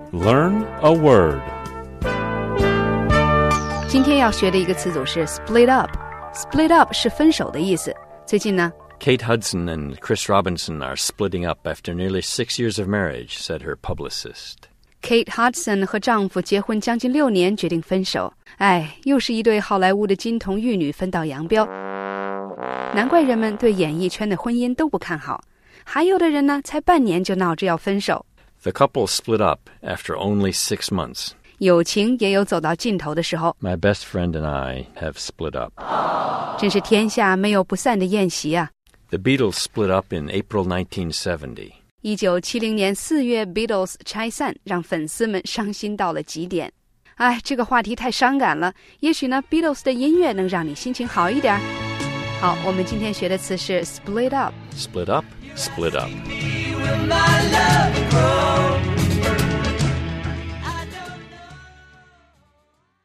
Learn a word. 今天要学的一个词组是 split up. Split up 是分手的意思。最近呢 Kate Hudson and Chris Robinson are splitting up after nearly 6 years of marriage, said her publicist. Kate Hudson 和丈夫结婚将近6年，决定分手。又是一对好莱坞的金童玉女分道扬镳。难怪人们对演艺圈的婚姻都不看好。还有的人呢，才半年就闹着要分手。 The couple split up after only 6 months. 友情也有走到尽头的时候。 My best friend and I have split up. 真是天下没有不散的宴席啊。 The Beatles split up in April 1970. 1970年4月 Beatles 拆散，让粉丝们伤心到了极点。这个话题太伤感了，也许呢 Beatles 的音乐能让你心情好一点。好，我们今天学的词是 split up. Split up, split up. Will my love grow?